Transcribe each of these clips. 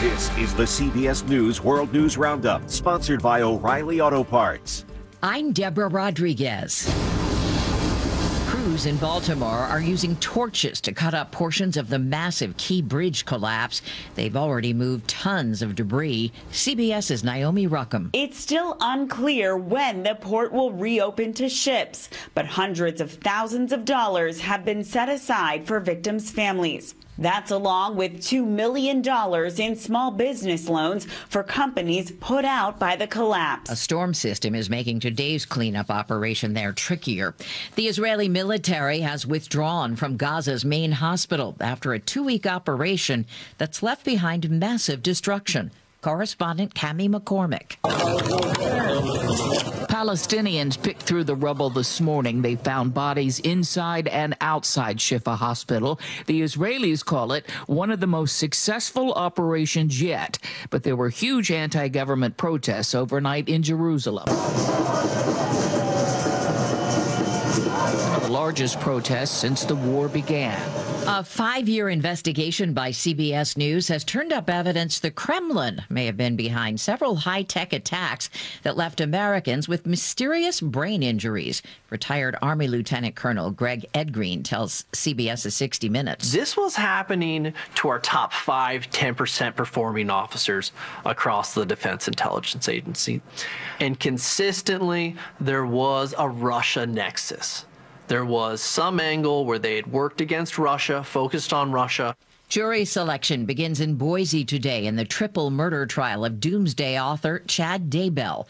This is the CBS News World News Roundup, sponsored by O'Reilly Auto Parts. I'm Deborah Rodriguez. Crews in Baltimore are using torches to cut up portions of the massive Key Bridge collapse. They've already moved tons of debris. CBS's Naomi Ruckham. It's still unclear when the port will reopen to ships, but hundreds of thousands of dollars have been set aside for victims' families. That's along with $2 million in small business loans for companies put out by the collapse. A storm system is making today's cleanup operation there trickier. The Israeli military has withdrawn from Gaza's main hospital after a 2-week operation that's left behind massive destruction. Correspondent Cami McCormick. Palestinians picked through the rubble this morning. They found bodies inside and outside Shifa Hospital. The Israelis call it one of the most successful operations yet. But there were huge anti-government protests overnight in Jerusalem. The largest protest since the war began. A 5-year investigation by CBS News has turned up evidence the Kremlin may have been behind several high-tech attacks that left Americans with mysterious brain injuries. Retired Army Lieutenant Colonel Greg Edgreen tells CBS's 60 Minutes. This was happening to our top 10% performing officers across the Defense Intelligence Agency. And consistently, there was a Russia nexus. There was some angle where they had worked against Russia, focused on Russia. Jury selection begins in Boise today in the triple murder trial of Doomsday author Chad Daybell.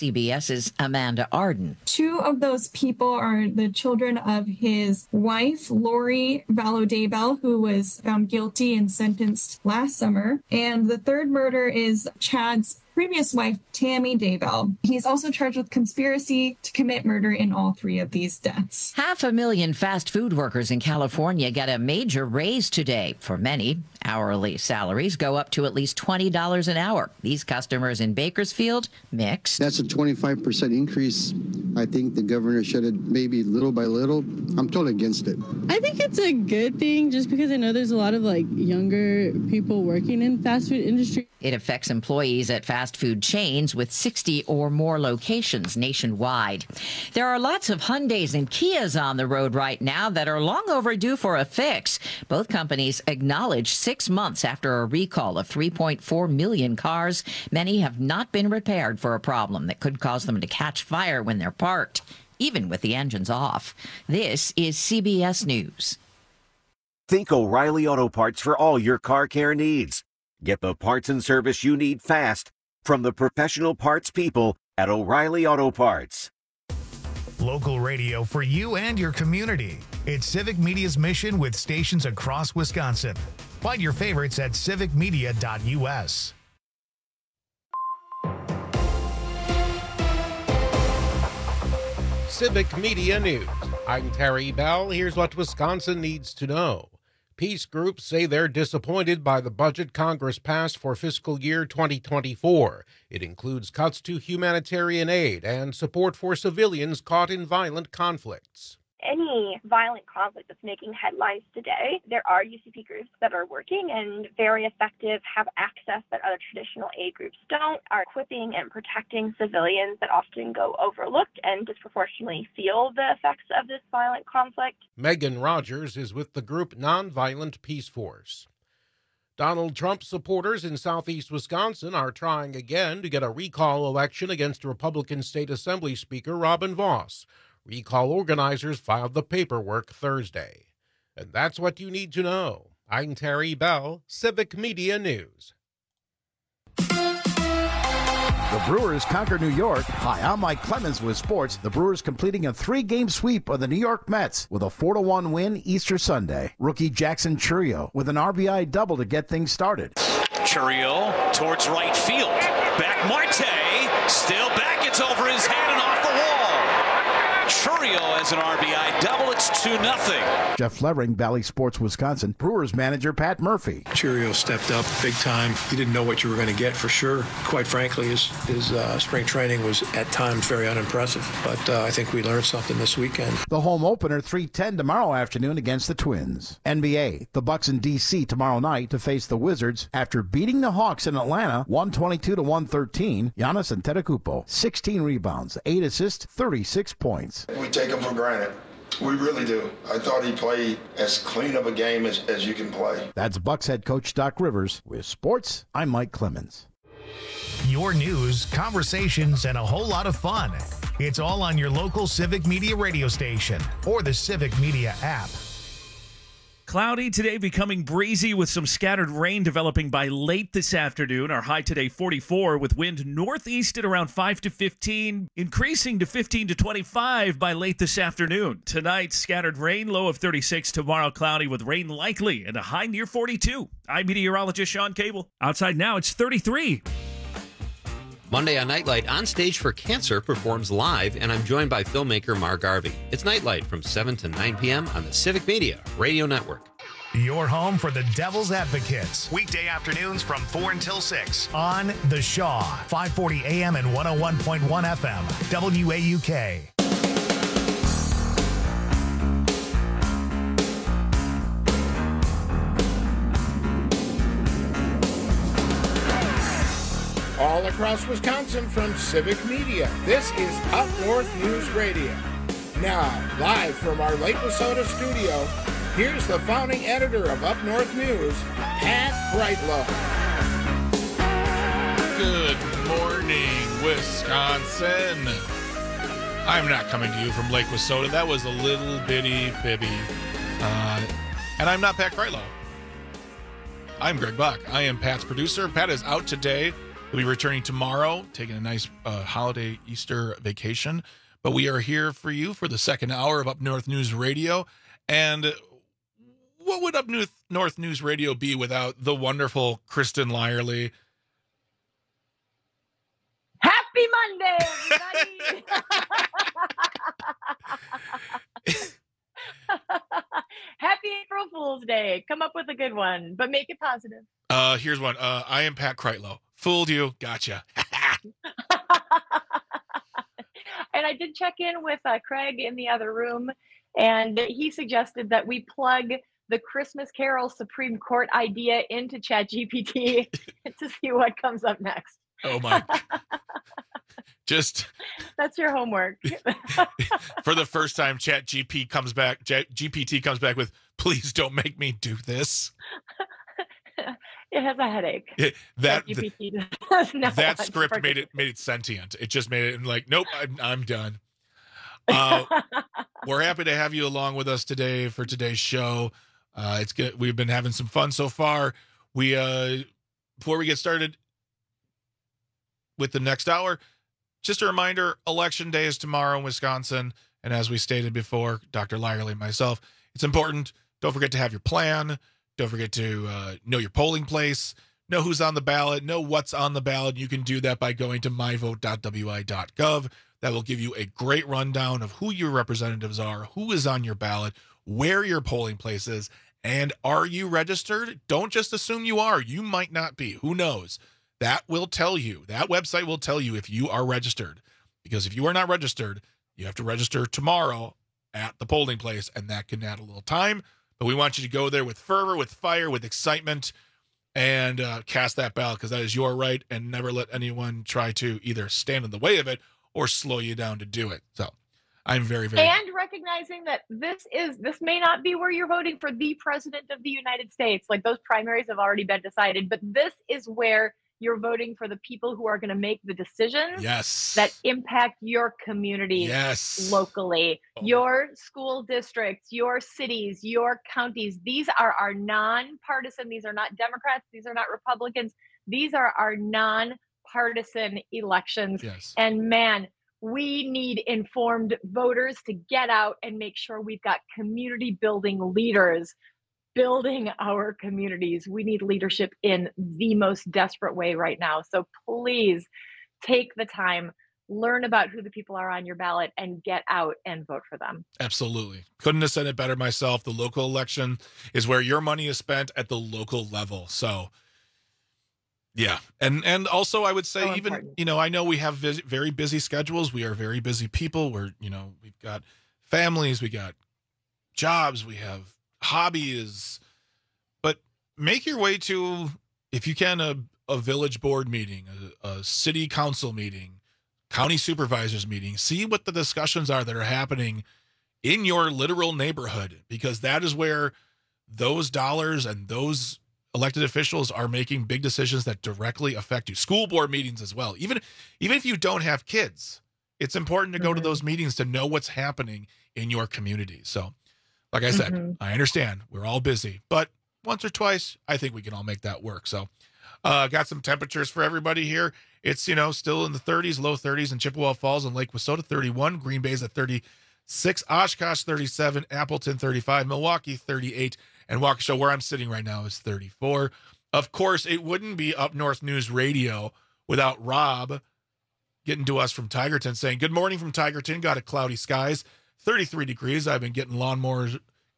CBS's Amanda Arden. 2 of those people are the children of his wife, Lori Vallow Daybell, who was found guilty and sentenced last summer. And the third murder is Chad's previous wife, Tammy Daybell. He's also charged with conspiracy to commit murder in all 3 of these deaths. 500,000 fast food workers in California get a major raise today. For many, hourly salaries go up to at least $20 an hour. These customers in Bakersfield, mixed. That's a 25% increase. I think the governor should have maybe little by little. I'm totally against it. I think it's a good thing just because I know there's a lot of younger people working in fast food industry. It affects employees at fast food chains with 60 or more locations nationwide. There are lots of Hyundais and Kias on the road right now that are long overdue for a fix. Both companies acknowledge 6 months after a recall of 3.4 million cars, many have not been repaired for a problem that could cause them to catch fire when they're parked, even with the engines off. This is CBS News. Think O'Reilly Auto Parts for all your car care needs. Get the parts and service you need fast from the professional parts people at O'Reilly Auto Parts. Local radio for you and your community. It's Civic Media's mission with stations across Wisconsin. Find your favorites at civicmedia.us. Civic Media News. I'm Terry Bell. Here's what Wisconsin needs to know. Peace groups say they're disappointed by the budget Congress passed for fiscal year 2024. It includes cuts to humanitarian aid and support for civilians caught in violent conflicts. Any violent conflict that's making headlines today, there are UCP groups that are working and very effective, have access that other traditional aid groups don't, are equipping and protecting civilians that often go overlooked and disproportionately feel the effects of this violent conflict. Megan Rogers is with the group Nonviolent Peace Force. Donald Trump supporters in southeast Wisconsin are trying again to get a recall election against Republican State Assembly Speaker Robin Vos. Recall organizers filed the paperwork Thursday. And that's what you need to know. I'm Terry Bell, Civic Media News. The Brewers conquer New York. Hi, I'm Mike Clemens with sports. The Brewers completing a 3-game sweep of the New York Mets with a 4-1 win Easter Sunday. Rookie Jackson Chourio with an RBI double to get things started. Chourio towards right field. Back Marte, still back. It's over his head and off the wall. Chourio as an RBI double. It's 2-0. Jeff Levering, Valley Sports Wisconsin. Brewers manager Pat Murphy. Chourio stepped up big time. You didn't know what you were going to get for sure. Quite frankly, his spring training was at times very unimpressive. But I think we learned something this weekend. The home opener 3:10 tomorrow afternoon against the Twins. NBA, the Bucks in D.C. tomorrow night to face the Wizards after beating the Hawks in Atlanta 122-113. Giannis Antetokounmpo, 16 rebounds, 8 assists, 36 points. We take him for granted. We really do. I thought he played as clean of a game as you can play. That's Bucks head coach Doc Rivers. With sports, I'm Mike Clemens. Your news, conversations, and a whole lot of fun. It's all on your local Civic Media radio station or the Civic Media app. Cloudy today, becoming breezy with some scattered rain developing by late this afternoon. Our high today 44 with wind northeast at around 5 to 15, increasing to 15 to 25 by late this afternoon. Tonight, scattered rain, low of 36. Tomorrow, cloudy with rain likely and a high near 42. I'm meteorologist Sean Cable. Outside now, it's 33. Monday on Nightlight, On Stage for Cancer performs live, and I'm joined by filmmaker Mark Garvey. It's Nightlight from 7 to 9 p.m. on the Civic Media Radio Network. Your home for the Devil's Advocates. Weekday afternoons from 4 until 6 on The Shaw, 540 AM and 101.1 FM, WAUK. All across Wisconsin from Civic Media, this is Up North News Radio. Now, live from our Lake Wissota studio, here's the founding editor of Up North News, Pat Brightlow. Good morning, Wisconsin. I'm not coming to you from Lake Wissota. That was a little bitty bibby. And I'm not Pat Brightlow. I'm Greg Buck. I am Pat's producer. Pat is out today. We'll be returning tomorrow, taking a nice holiday Easter vacation. But we are here for you for the second hour of Up North News Radio. And what would Up North News Radio be without the wonderful Kristen Lyerly? Happy Monday, everybody! Happy April Fool's Day. Come up with a good one, but make it positive. Here's one. I am Pat Kreitlow. Fooled you. Gotcha. And I did check in with Craig in the other room, and he suggested that we plug the Christmas Carol Supreme Court idea into ChatGPT to see what comes up next. Oh, my. Just that's your homework. For the first time, GPT comes back with, please don't make me do this. It has a headache. That script made it sentient. It just made it like, nope, I'm done. We're happy to have you along with us today for today's show. It's good. We've been having some fun so far. Before we get started with the next hour, just a reminder, Election Day is tomorrow in Wisconsin. And as we stated before, Dr. Lyerly and myself, it's important. Don't forget to have your plan. Don't forget to know your polling place, know who's on the ballot, know what's on the ballot. You can do that by going to myvote.wi.gov. That will give you a great rundown of who your representatives are, who is on your ballot, where your polling place is, and are you registered? Don't just assume you are. You might not be. Who knows? That will tell you. That website will tell you if you are registered. Because if you are not registered, you have to register tomorrow at the polling place, and that can add a little time. But we want you to go there with fervor, with fire, with excitement, and cast that ballot, because that is your right, and never let anyone try to either stand in the way of it or slow you down to do it. So I'm very, very... And recognizing that this may not be where you're voting for the president of the United States. Like, those primaries have already been decided, but this is where you're voting for the people who are going to make the decisions that impact your community locally, your school districts, your cities, your counties. These are our nonpartisan. These are not Democrats. These are not Republicans. These are our nonpartisan elections. And man, we need informed voters to get out and make sure we've got community building leaders building our communities. We need leadership in the most desperate way right now. So please take the time, learn about who the people are on your ballot and get out and vote for them. Absolutely. Couldn't have said it better myself. The local election is where your money is spent at the local level. So, yeah. And also I would say I know we have very busy schedules. We are very busy people. We've got families, we got jobs, we have hobbies, but make your way to, if you can, a village board meeting, a city council meeting, county supervisors meeting. See what the discussions are that are happening in your literal neighborhood, because that is where those dollars and those elected officials are making big decisions that directly affect you. School board meetings as well. Even if you don't have kids, it's important to go to those meetings to know what's happening in your community. So, like I said, I understand we're all busy, but once or twice, I think we can all make that work. So, got some temperatures for everybody here. It's, still in the 30s, low 30s in Chippewa Falls and Lake Wissota, 31. Green Bay's at 36. Oshkosh, 37. Appleton, 35. Milwaukee, 38. And Waukesha, where I'm sitting right now, is 34. Of course, it wouldn't be Up North News Radio without Rob getting to us from Tigerton saying, good morning from Tigerton. Got a cloudy skies, 33 degrees. I've been getting lawnmowers,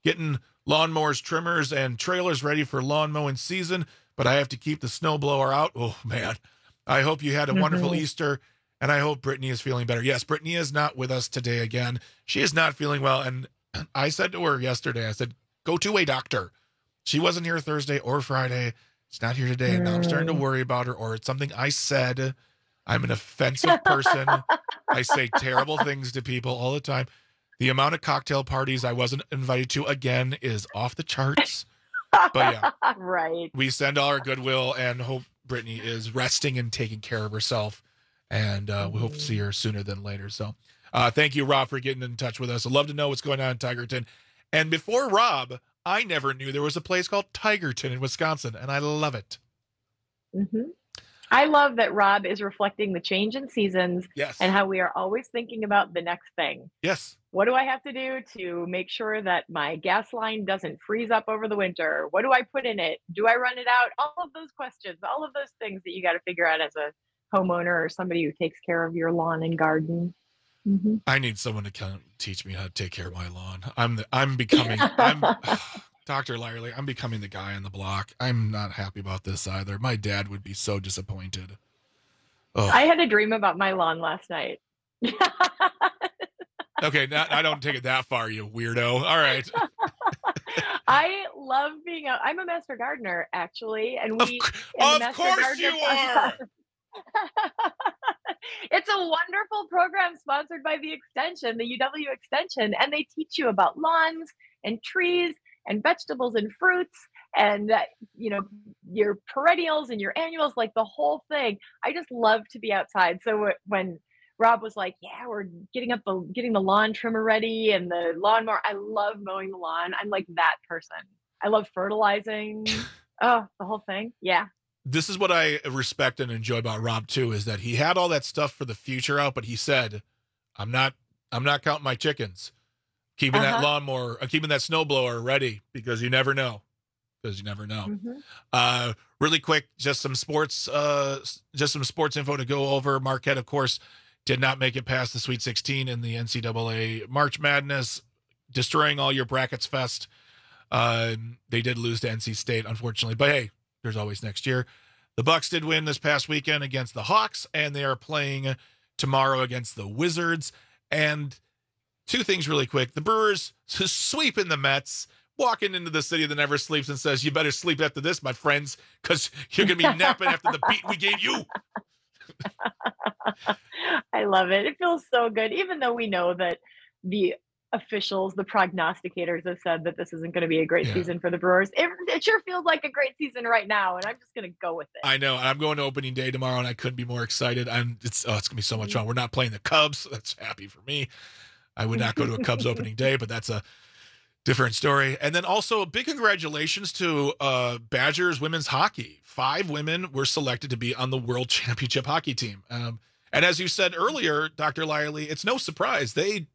trimmers, and trailers ready for lawn mowing season, but I have to keep the snowblower out. Oh, man. I hope you had a wonderful Easter, and I hope Brittany is feeling better. Yes, Brittany is not with us today again. She is not feeling well, and I said to her yesterday, I said, go to a doctor. She wasn't here Thursday or Friday. She's not here today, and now I'm starting to worry about her, or it's something I said. I'm an offensive person. I say terrible things to people all the time. The amount of cocktail parties I wasn't invited to again is off the charts. But yeah, right. We send all our goodwill and hope Brittany is resting and taking care of herself. And we hope to see her sooner than later. So thank you, Rob, for getting in touch with us. I'd love to know what's going on in Tigerton. And before Rob, I never knew there was a place called Tigerton in Wisconsin, and I love it. I love that Rob is reflecting the change in seasons Yes. and how we are always thinking about the next thing. Yes. What do I have to do to make sure that my gas line doesn't freeze up over the winter? What do I put in it? Do I run it out? All of those questions, all of those things that you got to figure out as a homeowner or somebody who takes care of your lawn and garden. I need someone to come teach me how to take care of my lawn. I'm Dr. Lyerly, I'm becoming the guy on the block. I'm not happy about this either. My dad would be so disappointed. Oh. I had a dream about my lawn last night. Okay, I don't take it that far, you weirdo. All right. I love I'm a master gardener, actually. And of course you are. It's a wonderful program sponsored by the Extension, the UW Extension, and they teach you about lawns and trees and vegetables and fruits and your perennials and your annuals, like the whole thing. I just love to be outside. So when Rob was like, yeah, we're getting the lawn trimmer ready and the lawnmower, I love mowing the lawn. I'm like that person. I love fertilizing. Oh, the whole thing. Yeah. This is what I respect and enjoy about Rob too, is that he had all that stuff for the future out, but he said, I'm not counting my chickens. Keeping that lawnmower, keeping that snowblower ready because you never know. Really quick, just some sports info to go over. Marquette, of course, did not make it past the Sweet 16 in the NCAA March Madness, destroying all your brackets fest. They did lose to NC State, unfortunately, but hey, there's always next year. The Bucks did win this past weekend against the Hawks, and they are playing tomorrow against the Wizards. And two things really quick. The Brewers sweeping the Mets, walking into the city that never sleeps and says, you better sleep after this, my friends, because you're going to be napping after the beat we gave you. I love it. It feels so good, even though we know that the officials, the prognosticators have said that this isn't going to be a great season for the Brewers. It sure feels like a great season right now, and I'm just going to go with it. I know. I'm going to opening day tomorrow, and I couldn't be more excited. It's going to be so much fun. We're not playing the Cubs. That's happy for me. I would not go to a Cubs opening day, but that's a different story. And then also a big congratulations to Badgers women's hockey. 5 women were selected to be on the World Championship hockey team. And as you said earlier, Dr. Lyerly, it's no surprise. They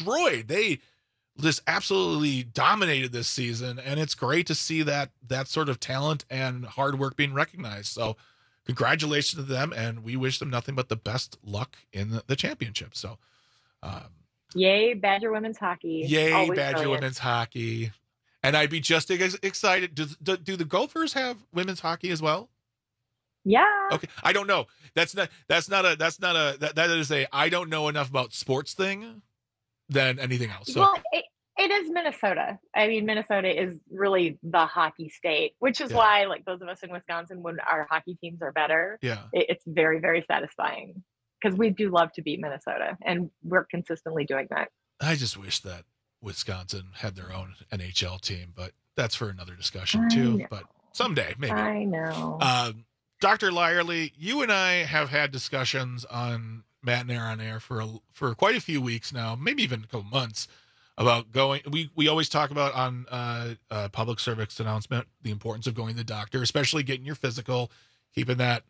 just absolutely dominated this season. And it's great to see that sort of talent and hard work being recognized. So congratulations to them, and we wish them nothing but the best luck in the championship. So, yay, Badger women's hockey. Yay, Always Badger brilliant. women's hockey. And I'd be just as excited. Do the Gophers have women's hockey as well? Yeah. Okay. I don't know. That is a I don't know enough about sports thing than anything else. So, Well, it is Minnesota. I mean, Minnesota is really the hockey state, which is why, like, those of us in Wisconsin, when our hockey teams are better, it's very, very satisfying because we do love to beat Minnesota, and we're consistently doing that. I just wish that Wisconsin had their own NHL team, but that's for another discussion too. But someday, maybe. I know. Dr. Lyerly, you and I have had discussions on Matt and Air on Air for quite a few weeks now, maybe even a couple months, about going. We always talk about on public service announcement the importance of going to the doctor, especially getting your physical, keeping that,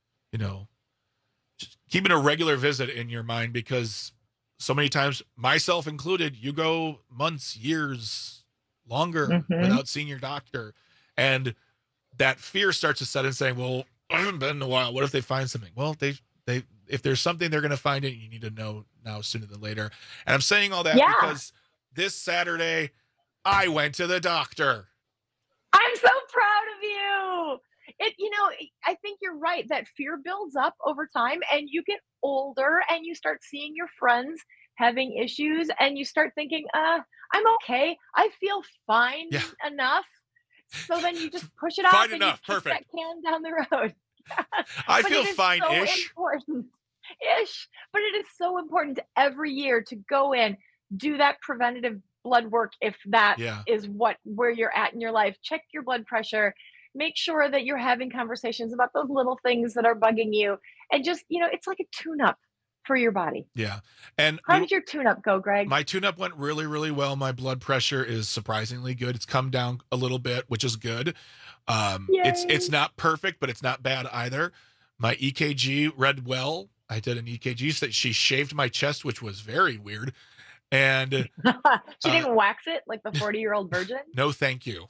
just keeping a regular visit in your mind, because so many times, myself included, you go months, years, longer without seeing your doctor, and that fear starts to set in, saying, "Well, I haven't been in a while. What if they find something?" Well, they if there's something, they're going to find it. You need to know now sooner than later. And I'm saying all that because this Saturday, I went to the doctor. I'm so proud of you. I think you're right that fear builds up over time, and you get older and you start seeing your friends having issues, and you start thinking, I'm okay. I feel fine enough. So then you just push it off and you kick that can down the road. I feel fine-ish. Ish. But it is so important every year to go in, do that preventative blood work if that is where you're at in your life. Check your blood pressure. Make sure that you're having conversations about those little things that are bugging you. And just, it's like a tune-up for your body. Yeah. And how did your tune-up go, Greg? My tune-up went really, really well. My blood pressure is surprisingly good. It's come down a little bit, which is good. It's not perfect, but it's not bad either. My EKG read well. I did an EKG that she shaved my chest, which was very weird. And she didn't wax it like the 40-year-old virgin? No, thank you.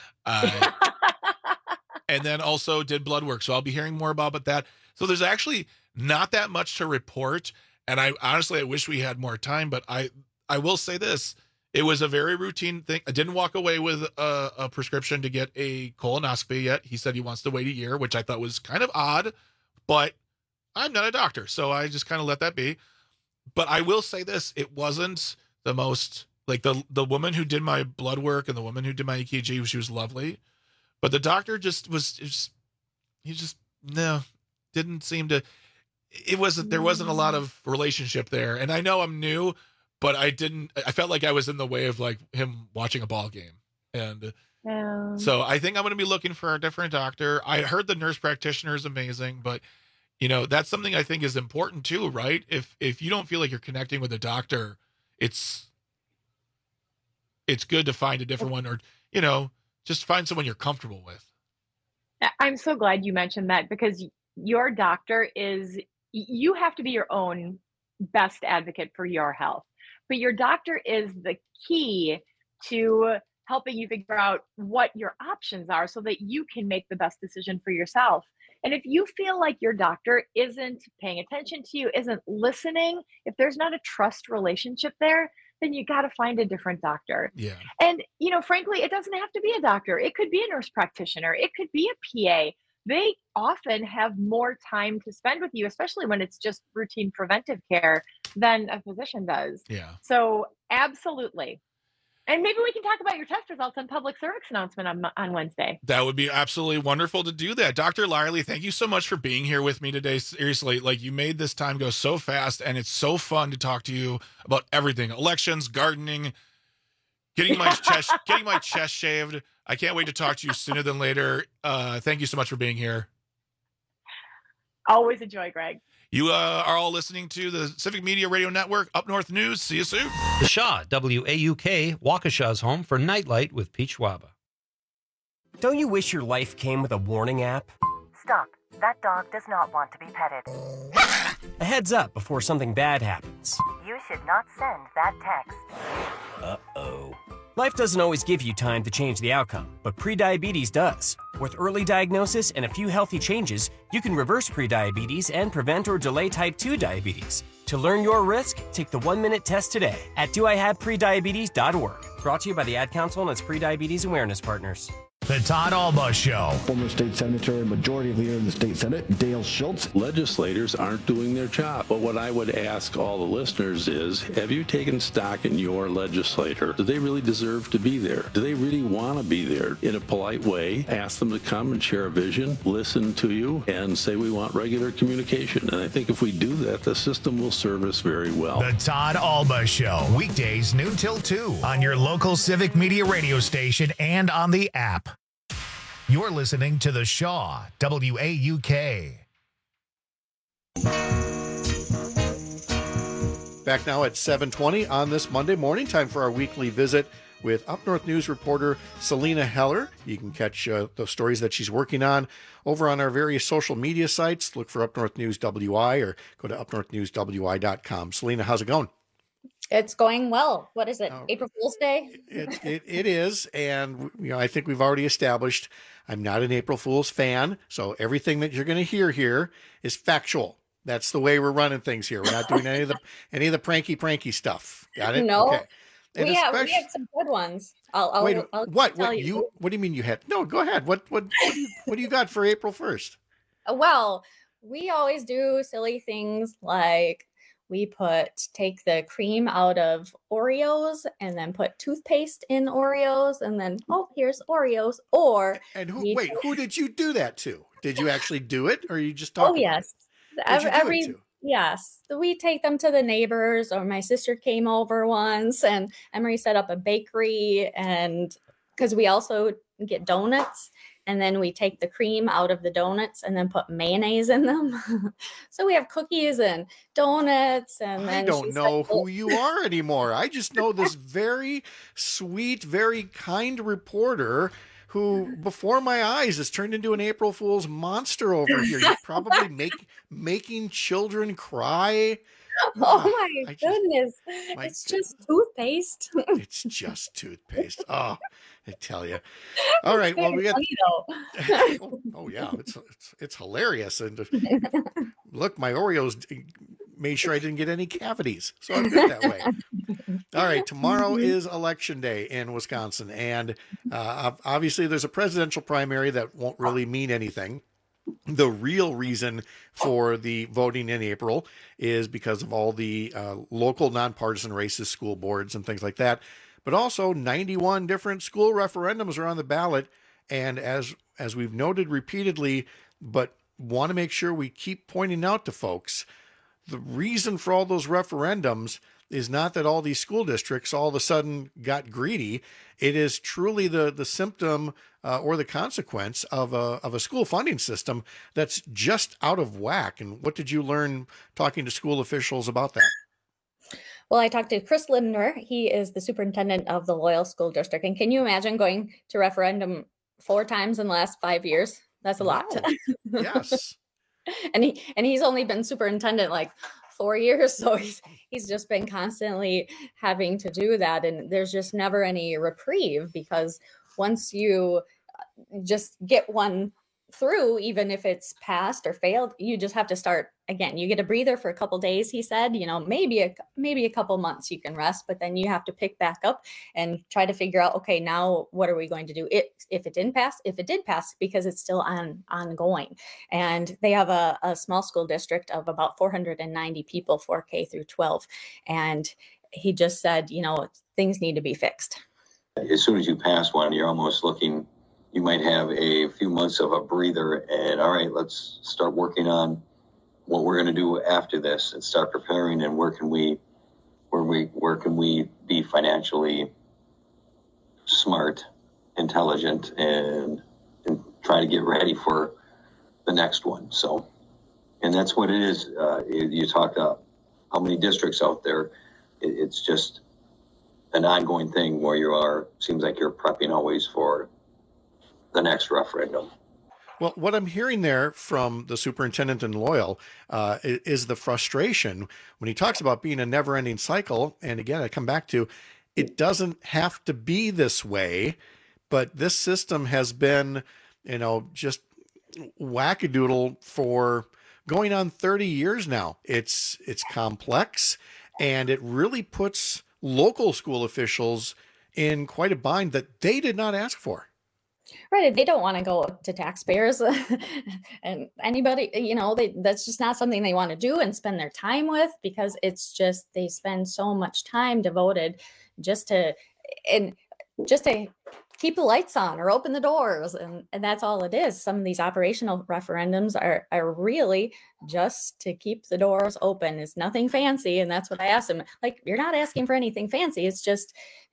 And then also did blood work. So I'll be hearing more about that. So there's actually not that much to report. And I honestly wish we had more time, but I will say this. It was a very routine thing. I didn't walk away with a prescription to get a colonoscopy yet. He said he wants to wait a year, which I thought was kind of odd, but I'm not a doctor, so I just kind of let that be. But I will say this. It wasn't the most, like the woman who did my blood work and the woman who did my EKG, she was lovely. But the doctor didn't seem to, there wasn't a lot of relationship there. And I know I'm new, but I felt like I was in the way of like him watching a ball game. And so I think I'm going to be looking for a different doctor. I heard the nurse practitioner is amazing, but that's something I think is important too, right? If you don't feel like you're connecting with a doctor, it's good to find a different one, or, just find someone you're comfortable with. I'm so glad you mentioned that, because your doctor you have to be your own best advocate for your health, but your doctor is the key to helping you figure out what your options are so that you can make the best decision for yourself. And if you feel like your doctor isn't paying attention to you, isn't listening, if there's not a trust relationship there, then you got to find a different doctor. Yeah. And, frankly, it doesn't have to be a doctor. It could be a nurse practitioner. It could be a PA. They often have more time to spend with you, especially when it's just routine preventive care, than a physician does. Yeah. So absolutely. And maybe we can talk about your test results on public service announcement on Wednesday. That would be absolutely wonderful to do that. Dr. Lyerly, thank you so much for being here with me today. Seriously, like, you made this time go so fast, and it's so fun to talk to you about everything: elections, gardening, getting my chest shaved. I can't wait to talk to you sooner than later. Thank you so much for being here. Always a joy, Greg. You are all listening to the Civic Media Radio Network, Up North News. See you soon. The Shaw, WAUK, Waukesha's home for Nightlight with Pete Schwaba. Don't you wish your life came with a warning app? Stop. That dog does not want to be petted. A heads up before something bad happens. You should not send that text. Uh-oh. Life doesn't always give you time to change the outcome, but prediabetes does. With early diagnosis and a few healthy changes, you can reverse prediabetes and prevent or delay type 2 diabetes. To learn your risk, take the 1-minute test today at doihaveprediabetes.org. Brought to you by the Ad Council and its Prediabetes Awareness Partners. The Todd Alba Show. Former state senator and majority leader in the state senate, Dale Schultz. Legislators aren't doing their job. But what I would ask all the listeners is, have you taken stock in your legislator? Do they really deserve to be there? Do they really want to be there? In a polite way, ask them to come and share a vision, listen to you, and say we want regular communication. And I think if we do that, the system will serve us very well. The Todd Alba Show. Weekdays noon till 2 on your local Civic Media radio station and on the app. You're listening to The Shaw, WAUK. Back now at 7:20 on this Monday morning. Time for our weekly visit with Up North News reporter Selena Heller. You can catch the stories that she's working on over on our various social media sites. Look for Up North News WI or go to upnorthnewswi.com. Selena, how's it going? It's going well. What is it? April Fool's Day? It is. And, I think we've already established I'm not an April Fool's fan. So everything that you're going to hear here is factual. That's the way we're running things here. We're not doing any of the pranky stuff. Got it? No. Okay. We have some good ones. I'll tell you. What do you mean you had? No, go ahead. What do you got for April 1st? Well, we always do silly things like we take the cream out of Oreos and then put toothpaste in Oreos and then, here's Oreos. Who did you do that to? Did you actually do it or are you just talking? Oh, yes. Yes. We take them to the neighbors, or my sister came over once and Emery set up a bakery, and because we also get donuts. And then we take the cream out of the donuts and then put mayonnaise in them. So we have cookies and donuts. And then I don't know who you are anymore. I just know this very sweet, very kind reporter who, before my eyes, has turned into an April Fool's monster over here. You're probably making children cry. Oh my goodness. It's just toothpaste. It's just toothpaste. Oh, I tell you. All right. Well, we got. Oh yeah, it's hilarious. And look, my Oreos made sure I didn't get any cavities, so I'm good that way. All right. Tomorrow is Election Day in Wisconsin, and obviously there's a presidential primary that won't really mean anything. The real reason for the voting in April is because of all the local nonpartisan races, school boards, and things like that. But also 91 different school referendums are on the ballot. And as we've noted repeatedly, but want to make sure we keep pointing out to folks, the reason for all those referendums is not that all these school districts all of a sudden got greedy. It is truly the symptom or the consequence of a school funding system that's just out of whack. And what did you learn talking to school officials about that? Well, I talked to Chris Lindner. He is the superintendent of the Loyal School District. And can you imagine going to referendum 4 times in the last 5 years? That's a lot. Yes. and he's only been superintendent like 4 years. So he's just been constantly having to do that. And there's just never any reprieve, because once you just get one through, even if it's passed or failed, you just have to start again. You get a breather for a couple days, he said, maybe a couple months you can rest, but then you have to pick back up and try to figure out, okay, now what are we going to do if it did pass, because it's still ongoing. And they have a small school district of about 490 people for K through 12. And he just said, things need to be fixed. As soon as you pass one, you're almost looking, you might have a few months of a breather, and all right, let's start working on what we're going to do after this and start preparing, and where can we be financially smart, intelligent, and try to get ready for the next one. So, and that's what it is. You talked about how many districts out there. It's just an ongoing thing where seems like you're prepping always for the next referendum. Well, what I'm hearing there from the superintendent in Loyal is the frustration when he talks about being a never-ending cycle. And again, I come back to, it doesn't have to be this way, but this system has been, just wackadoodle for going on 30 years now. It's complex, and it really puts local school officials in quite a bind that they did not ask for. Right. They don't want to go to taxpayers and anybody, that's just not something they want to do and spend their time with, because it's just, they spend so much time devoted just to keep the lights on or open the doors. And that's all it is. Some of these operational referendums are really just to keep the doors open. It's nothing fancy. And that's what I asked them. Like, you're not asking for anything fancy. It's just,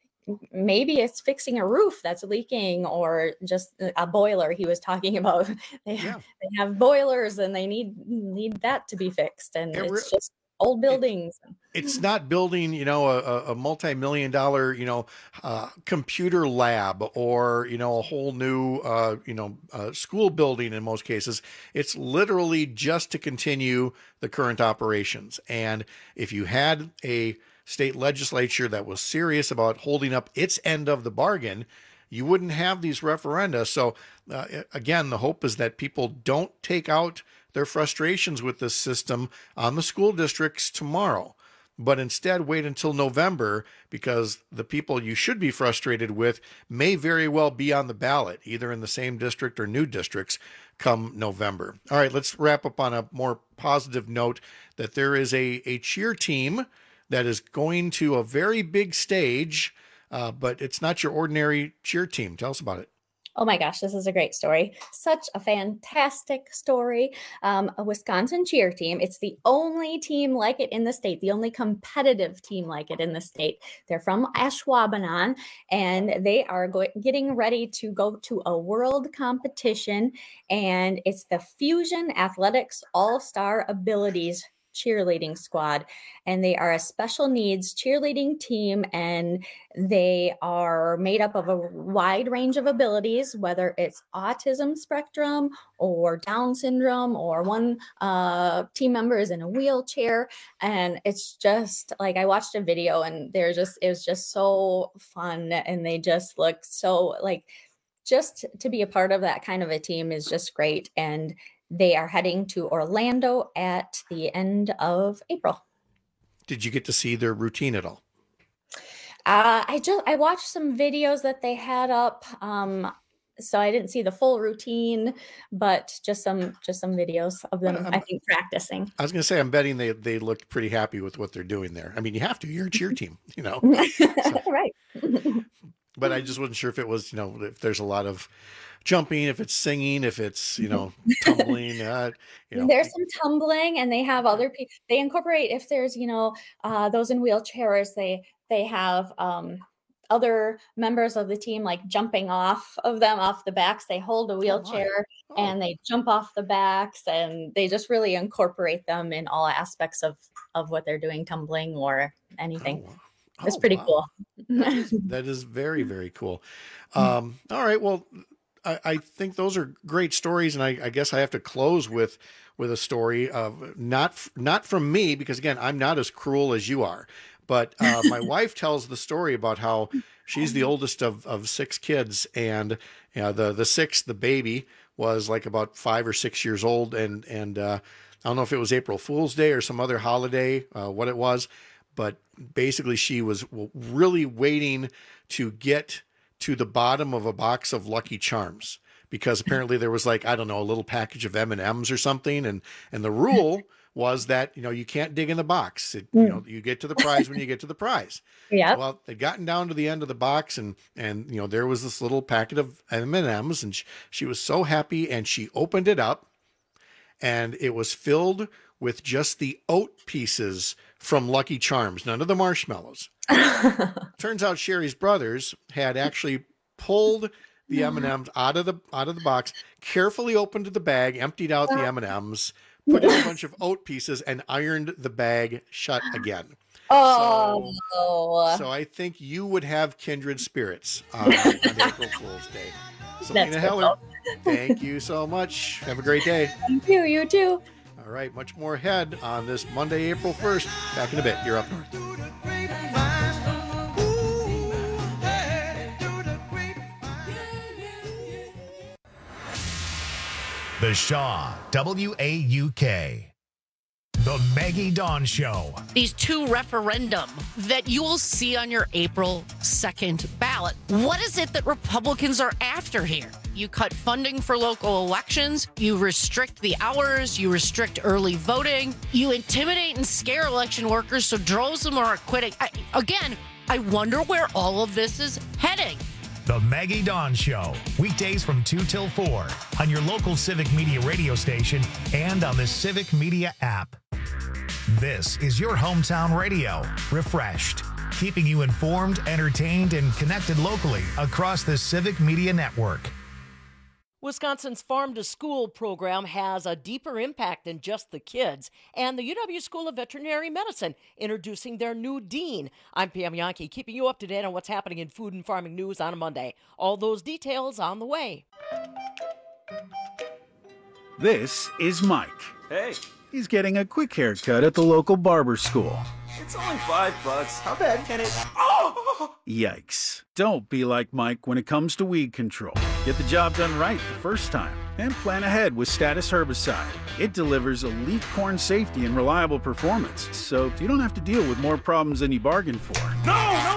maybe it's fixing a roof that's leaking, or just a boiler he was talking about. They have boilers and they need that to be fixed. And it's just old buildings. It's not building, a multi-million-dollar, computer lab, or, a whole new, school building in most cases. It's literally just to continue the current operations. And if you had a state legislature that was serious about holding up its end of the bargain, you wouldn't have these referenda. So again, the hope is that people don't take out their frustrations with this system on the school districts tomorrow, but instead wait until November, because the people you should be frustrated with may very well be on the ballot, either in the same district or new districts come November. All right, let's wrap up on a more positive note that there is a cheer team that is going to a very big stage, but it's not your ordinary cheer team. Tell us about it. Oh my gosh, this is a great story. Such a fantastic story. A Wisconsin cheer team. It's the only team like it in the state, the only competitive team like it in the state. They're from Ashwaubenon, and they are getting ready to go to a world competition, and it's the Fusion Athletics All-Star Abilities cheerleading squad, and they are a special needs cheerleading team, and they are made up of a wide range of abilities, whether it's autism spectrum or Down syndrome, or one team member is in a wheelchair. And it's just like, I watched a video, and it was just so fun, and they just look so like, just to be a part of that kind of a team is just great. And they are heading to Orlando at the end of April. Did you get to see their routine at all? I watched some videos that they had up. So I didn't see the full routine, but just some videos of them, I think, practicing. I was going to say, I'm betting they looked pretty happy with what they're doing there. I mean, you have to, you're a cheer team, Right. But I just wasn't sure if it was, if there's a lot of jumping, if it's singing, if it's, tumbling. There's some tumbling, and they have other people. They incorporate, if there's, those in wheelchairs, they have other members of the team like jumping off the backs. They hold a wheelchair and they jump off the backs, and they just really incorporate them in all aspects of what they're doing, tumbling or anything. It's pretty cool. That is very, very cool. All right. Well, I think those are great stories. And I guess I have to close with a story of not from me, because again, I'm not as cruel as you are, but my wife tells the story about how she's the oldest of 6 kids. And the sixth, the baby, was like about 5 or 6 years old. And I don't know if it was April Fool's Day or some other holiday, what it was, but basically she was really waiting to get to the bottom of a box of Lucky Charms, because apparently there was like, I don't know, a little package of M&Ms or something. And the rule was that, you can't dig in the box. You get to the prize when you get to the prize. Yeah. Well, they'd gotten down to the end of the box, and there was this little packet of M&Ms, and she was so happy, and she opened it up, and it was filled with just the oat pieces from Lucky Charms, none of the marshmallows. Turns out Sherry's brothers had actually pulled the M&Ms out of the box, carefully opened the bag, emptied out the M&Ms, put in a bunch of oat pieces, and ironed the bag shut again. Oh. So I think you would have kindred spirits on April Fool's Day. Selena Heller, thank you so much. Have a great day. Thank you. You too. All right, much more ahead on this Monday, April 1st. Back in a bit. You're up north. The Shaw, WAUK. The Maggie Dawn Show. These two referendum that you will see on your April 2nd ballot. What is it that Republicans are after here? You cut funding for local elections. You restrict the hours. You restrict early voting. You intimidate and scare election workers so droves of them are quitting. I wonder where all of this is heading. The Maggie Dawn Show, weekdays from 2 till 4 on your local Civic Media radio station and on the Civic Media app. This is your hometown radio, refreshed, keeping you informed, entertained, and connected locally across the Civic Media network. Wisconsin's Farm to School program has a deeper impact than just the kids, and the UW School of Veterinary Medicine introducing their new dean. I'm Pam Yankee, keeping you up to date on what's happening in food and farming news on a Monday. All those details on the way. This is Mike. Hey. He's getting a quick haircut at the local barber school. It's only $5. How bad can it... Oh! Yikes. Don't be like Mike when it comes to weed control. Get the job done right the first time and plan ahead with Status Herbicide. It delivers elite corn safety and reliable performance, so you don't have to deal with more problems than you bargained for. No!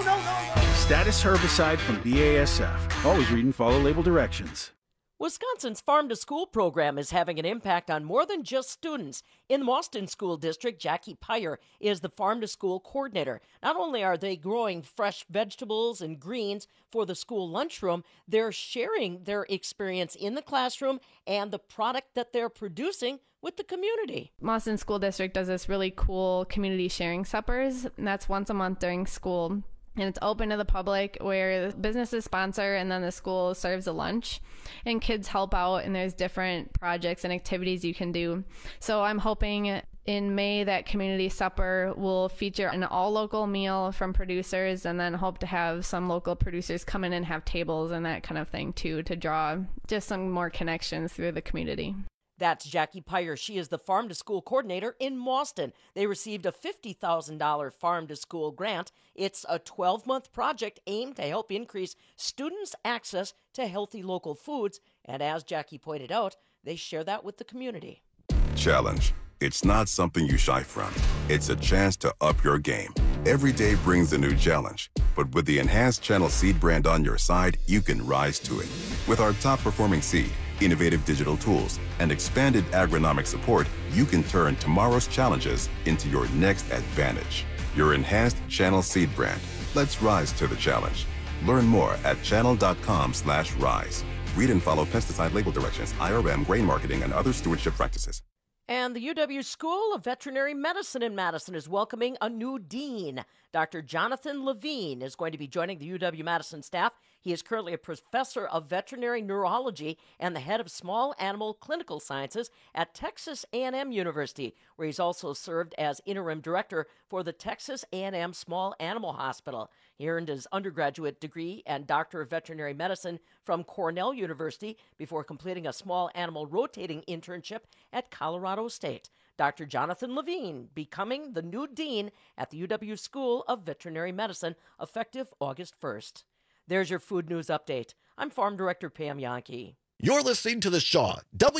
Status Herbicide from BASF. Always read and follow label directions. Wisconsin's Farm to School program is having an impact on more than just students. In the Mauston School District, Jackie Pyer is the Farm to School coordinator. Not only are they growing fresh vegetables and greens for the school lunchroom, they're sharing their experience in the classroom and the product that they're producing with the community. Mauston School District does this really cool community sharing suppers, and that's once a month during school. And it's open to the public where businesses sponsor and then the school serves a lunch and kids help out, and there's different projects and activities you can do. So I'm hoping in May that community supper will feature an all local meal from producers, and then hope to have some local producers come in and have tables and that kind of thing too, to draw just some more connections through the community. That's Jackie Pyer. She is the Farm to School coordinator in Mauston. They received a $50,000 Farm to School grant. It's a 12-month project aimed to help increase students' access to healthy local foods. And as Jackie pointed out, they share that with the community. Challenge. It's not something you shy from. It's a chance to up your game. Every day brings a new challenge. But with the enhanced Channel Seed brand on your side, you can rise to it. With our top-performing seed, innovative digital tools, and expanded agronomic support, you can turn tomorrow's challenges into your next advantage. Your enhanced Channel Seed brand. Let's rise to the challenge. Learn more at channel.com/rise. Read and follow pesticide label directions, IRM, grain marketing, and other stewardship practices. And the UW School of Veterinary Medicine in Madison is welcoming a new dean. Dr. Jonathan Levine is going to be joining the UW-Madison staff. He is currently a professor of veterinary neurology and the head of small animal clinical sciences at Texas A&M University, where he's also served as interim director for the Texas A&M Small Animal Hospital. He earned his undergraduate degree and Doctor of Veterinary Medicine from Cornell University before completing a small animal rotating internship at Colorado State. Dr. Jonathan Levine becoming the new dean at the UW School of Veterinary Medicine effective August 1st. There's your food news update. I'm Farm Director Pam Yankee. You're listening to The Shaw,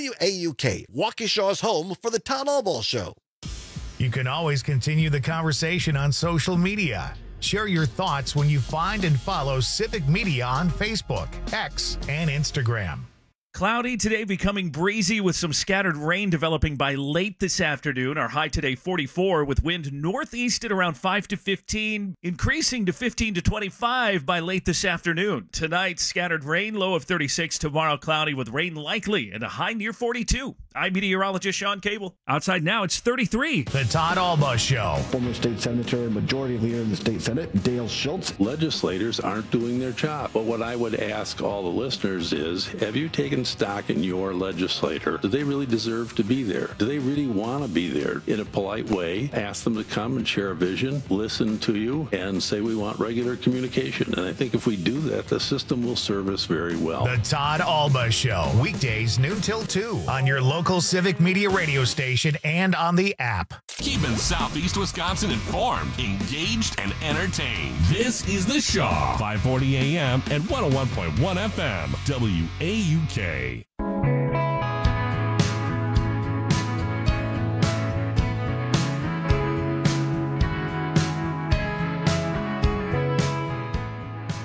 WAUK, Waukesha's home for the Todd Albaugh Show. You can always continue the conversation on social media. Share your thoughts when you find and follow Civic Media on Facebook, X, and Instagram. Cloudy today, becoming breezy with some scattered rain developing by late this afternoon. Our high today 44 with wind northeast at around 5 to 15, increasing to 15 to 25 by late this afternoon. Tonight, scattered rain, low of 36. Tomorrow, cloudy with rain likely and a high near 42. I'm meteorologist Sean Cable. Outside now, it's 33. The Todd Albaugh Show. Former state senator, majority leader in the state Senate, Dale Schultz. Legislators aren't doing their job. But what I would ask all the listeners is, have you taken stock in your legislator? Do they really deserve to be there? Do they really want to be there? In a polite way, ask them to come and share a vision, listen to you, and say we want regular communication. And I think if we do that, the system will serve us very well. The Todd Albaugh Show, weekdays noon till 2 on your local Civic Media radio station and on the app. Keeping Southeast Wisconsin informed, engaged, and entertained. This is The Shaw, 540 AM and 101.1 FM, WAUK.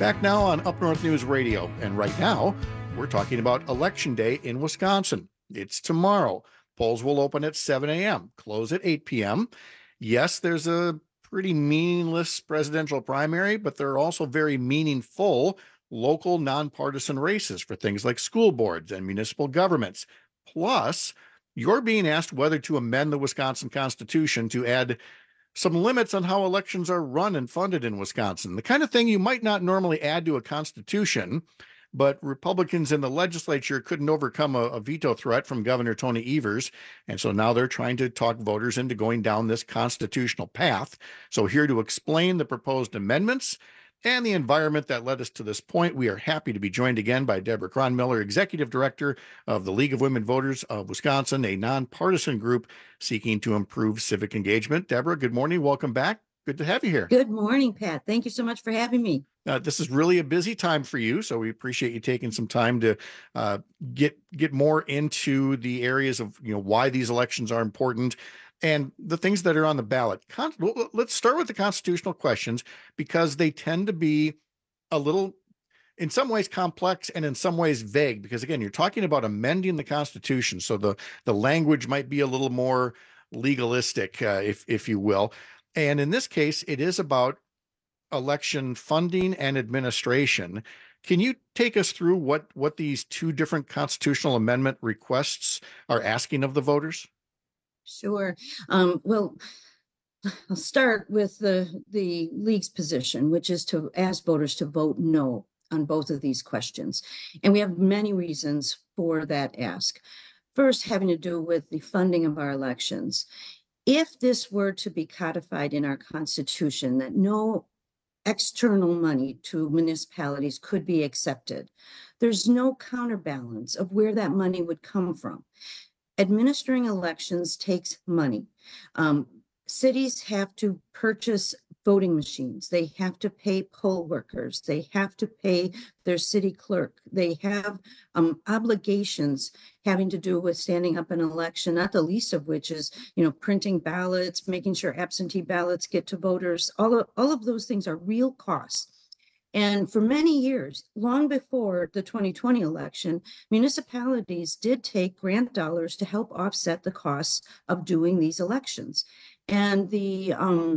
Back now on Up North News Radio, and right now we're talking about Election Day in Wisconsin. It's tomorrow. Polls will open at 7 a.m., close at 8 p.m. Yes, there's a pretty meaningless presidential primary, but there are also very meaningful local nonpartisan races for things like school boards and municipal governments. Plus, you're being asked whether to amend the Wisconsin Constitution to add some limits on how elections are run and funded in Wisconsin, the kind of thing you might not normally add to a constitution, but Republicans in the legislature couldn't overcome a veto threat from Governor Tony Evers, and so now they're trying to talk voters into going down this constitutional path. So here to explain the proposed amendments and the environment that led us to this point, we are happy to be joined again by Deborah Cronmiller, Executive Director of the League of Women Voters of Wisconsin, a nonpartisan group seeking to improve civic engagement. Deborah, good morning. Welcome back. Good to have you here. Good morning, Pat. Thank you so much for having me. This is really a busy time for you, so we appreciate you taking some time to get more into the areas of why these elections are important and the things that are on the ballot. Let's start with the constitutional questions because they tend to be a little, in some ways, complex and in some ways vague. Because again, you're talking about amending the Constitution, so the language might be a little more legalistic, if you will. And in this case, it is about election funding and administration. Can you take us through what these two different constitutional amendment requests are asking of the voters? Sure. Well, I'll start with the League's position, which is to ask voters to vote no on both of these questions. And we have many reasons for that ask. First, having to do with the funding of our elections. If this were to be codified in our Constitution, that no external money to municipalities could be accepted, there's no counterbalance of where that money would come from. Administering elections takes money. Cities have to purchase voting machines. They have to pay poll workers. They have to pay their city clerk. They have obligations having to do with standing up an election, not the least of which is, printing ballots, making sure absentee ballots get to voters. All of those things are real costs. And for many years, long before the 2020 election, municipalities did take grant dollars to help offset the costs of doing these elections. And the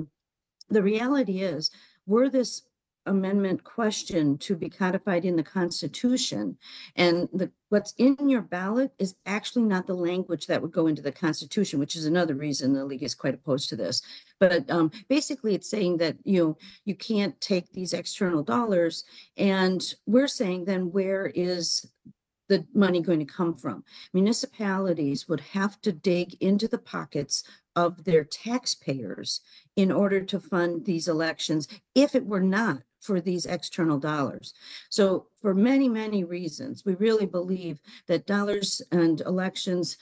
reality is, were this amendment question to be codified in the Constitution, and what's in your ballot is actually not the language that would go into the Constitution, which is another reason the League is quite opposed to this. But basically, it's saying that you can't take these external dollars, and we're saying then where is the money going to come from? Municipalities would have to dig into the pockets of their taxpayers in order to fund these elections if it were not for these external dollars. So for many, many reasons, we really believe that dollars and elections,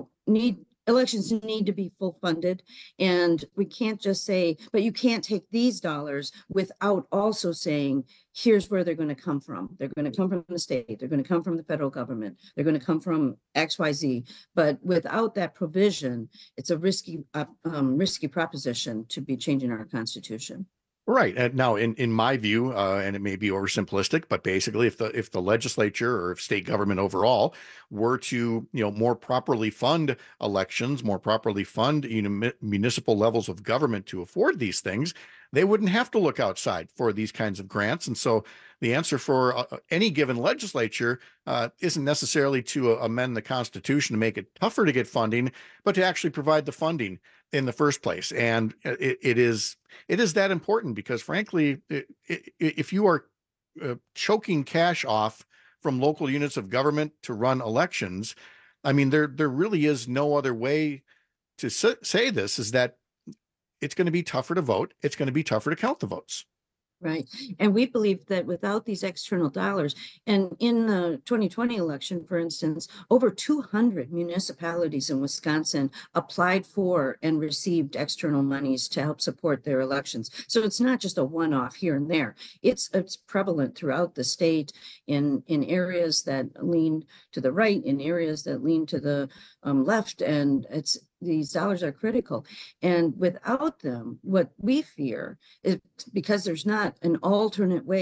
elections need to be full funded, and we can't just say, but you can't take these dollars without also saying, here's where they're going to come from. They're going to come from the state. They're going to come from the federal government. They're going to come from XYZ. But without that provision, it's a risky proposition to be changing our Constitution. Right. And now, in my view, and it may be oversimplistic, but basically, if the legislature or if state government overall were to, more properly fund elections, more properly fund, municipal levels of government to afford these things, they wouldn't have to look outside for these kinds of grants. And so the answer for any given legislature isn't necessarily to amend the Constitution to make it tougher to get funding, but to actually provide the funding in the first place. And it is that important because, frankly, if you are choking cash off from local units of government to run elections, I mean, there really is no other way to say this, is that it's going to be tougher to vote. It's going to be tougher to count the votes. Right. And we believe that without these external dollars, and in the 2020 election, for instance, over 200 municipalities in Wisconsin applied for and received external monies to help support their elections. So it's not just a one-off here and there. It's prevalent throughout the state in areas that lean to the right, in areas that lean to the left, and these dollars are critical. And without them, what we fear is, because there's not an alternate way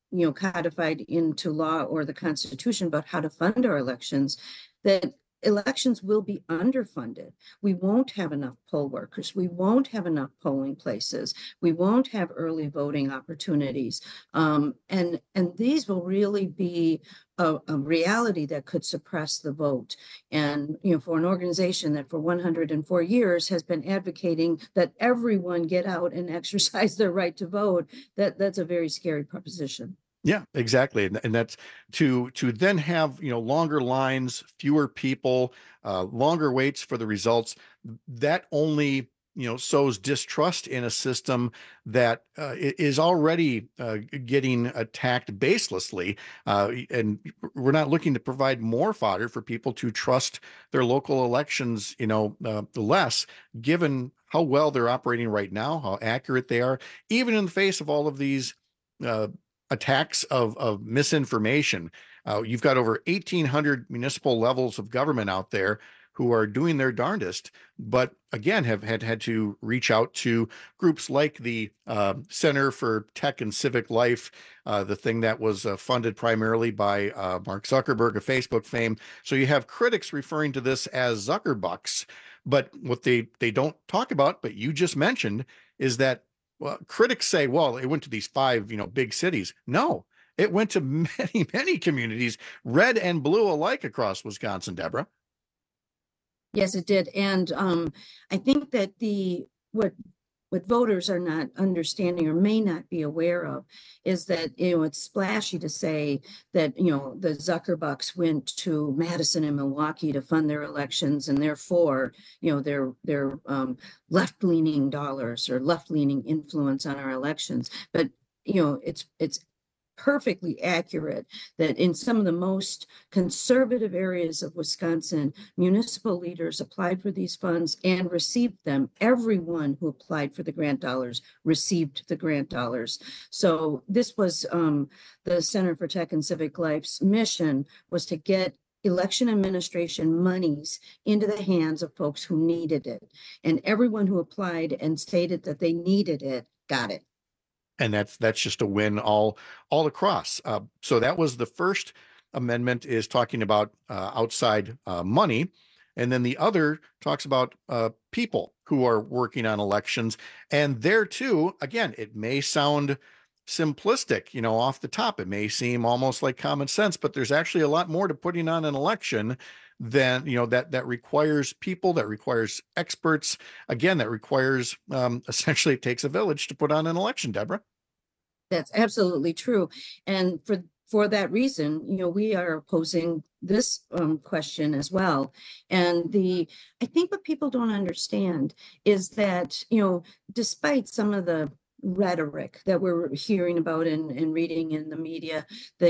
codified into law or the Constitution about how to fund our elections, that elections will be underfunded. We won't have enough poll workers. We won't have enough polling places. We won't have early voting opportunities. And these will really be a reality that could suppress the vote. And, for an organization that for 104 years has been advocating that everyone get out and exercise their right to vote, that's a very scary proposition. Yeah, exactly. And that's to then have, longer lines, fewer people, longer waits for the results. That only, sows distrust in a system that is already getting attacked baselessly. And we're not looking to provide more fodder for people to trust their local elections, less, given how well they're operating right now, how accurate they are, even in the face of all of these attacks of misinformation. You've got over 1,800 municipal levels of government out there who are doing their darndest, but again, have had to reach out to groups like the Center for Tech and Civic Life, the thing that was funded primarily by Mark Zuckerberg of Facebook fame. So you have critics referring to this as Zuckerbucks, but what they don't talk about, but you just mentioned, is that critics say, well, it went to these 5, big cities. No, it went to many, many communities, red and blue alike across Wisconsin, Deborah. Yes, it did. And I think that what voters are not understanding or may not be aware of is that, it's splashy to say that, the Zuckerbucks went to Madison and Milwaukee to fund their elections, and therefore, their left-leaning dollars or left-leaning influence on our elections. But, it's perfectly accurate that in some of the most conservative areas of Wisconsin, municipal leaders applied for these funds and received them. Everyone who applied for the grant dollars received the grant dollars. So this was the Center for Tech and Civic Life's mission, was to get election administration monies into the hands of folks who needed it. And everyone who applied and stated that they needed it got it. And that's just a win all across. So that was the first amendment, is talking about outside money. And then the other talks about people who are working on elections. And there too, again, it may sound simplistic, off the top. It may seem almost like common sense, but there's actually a lot more to putting on an election than, that requires people, that requires experts. Again, that requires, essentially it takes a village to put on an election, Deborah. That's absolutely true. And for that reason, we are opposing this question as well. And I think what people don't understand is that, despite some of the rhetoric that we're hearing about and reading in the media,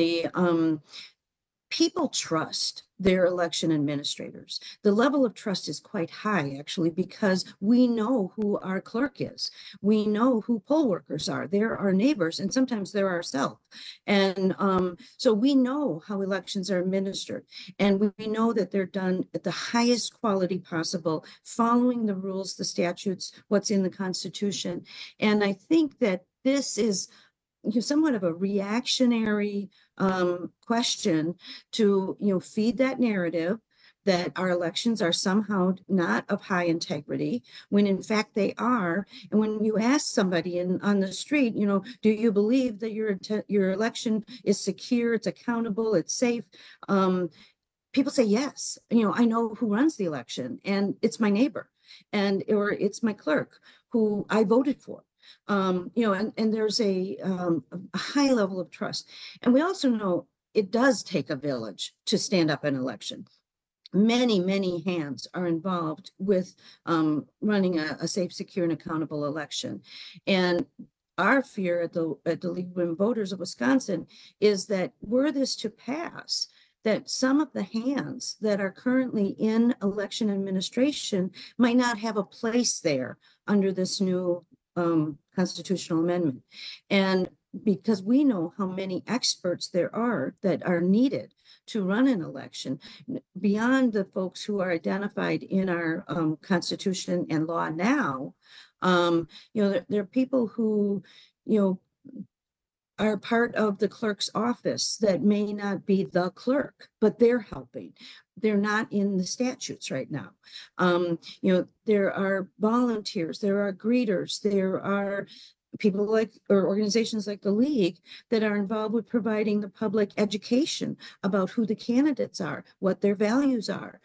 people trust their election administrators. The level of trust is quite high, actually, because we know who our clerk is. We know who poll workers are. They're our neighbors, and sometimes they're ourselves. And so we know how elections are administered. And we know that they're done at the highest quality possible, following the rules, the statutes, what's in the Constitution. And I think that this is somewhat of a reactionary question to feed that narrative that our elections are somehow not of high integrity, when in fact they are. And when you ask somebody on the street, do you believe that your election is secure, it's accountable, it's safe? People say yes. I know who runs the election, and it's my neighbor, or it's my clerk who I voted for. And there's a high level of trust. And we also know it does take a village to stand up an election. Many, many hands are involved with running a safe, secure, and accountable election. And our fear at the League of Women Voters of Wisconsin is that were this to pass, that some of the hands that are currently in election administration might not have a place there under this new constitutional amendment. And because we know how many experts there are that are needed to run an election, beyond the folks who are identified in our Constitution and law now, there are people who, are part of the clerk's office that may not be the clerk, but they're helping. They're not in the statutes right now. There are volunteers, there are greeters, there are people or organizations like the League that are involved with providing the public education about who the candidates are, what their values are.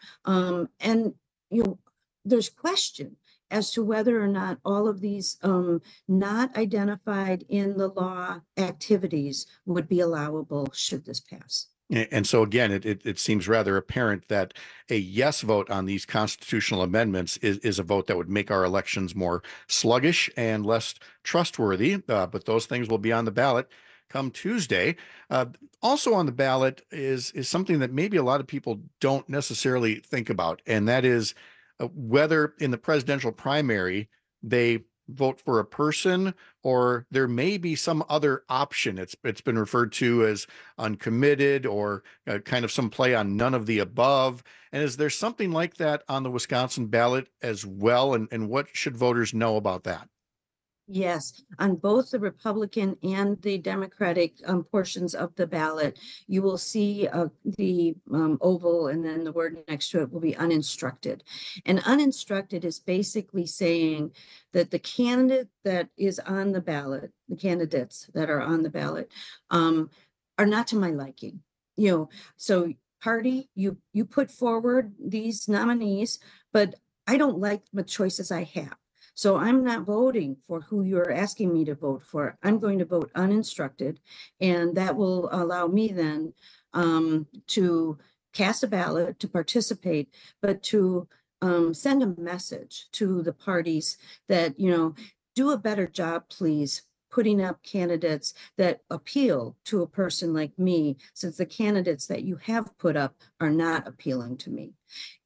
There's question as to whether or not all of these not identified in the law activities would be allowable should this pass. And so again, it seems rather apparent that a yes vote on these constitutional amendments is a vote that would make our elections more sluggish and less trustworthy. But those things will be on the ballot come Tuesday. Also on the ballot is something that maybe a lot of people don't necessarily think about, and that is whether in the presidential primary they vote for a person or there may be some other option. It's been referred to as uncommitted or kind of some play on none of the above. And is there something like that on the Wisconsin ballot as well? And what should voters know about that? Yes, on both the Republican and the Democratic portions of the ballot, you will see the oval, and then the word next to it will be uninstructed. And uninstructed is basically saying that the candidate that is on the ballot, the candidates that are on the ballot, are not to my liking. So party, you put forward these nominees, but I don't like the choices I have. So I'm not voting for who you're asking me to vote for. I'm going to vote uninstructed, and that will allow me then to cast a ballot, to participate, but to send a message to the parties that, do a better job, please, putting up candidates that appeal to a person like me, since the candidates that you have put up are not appealing to me.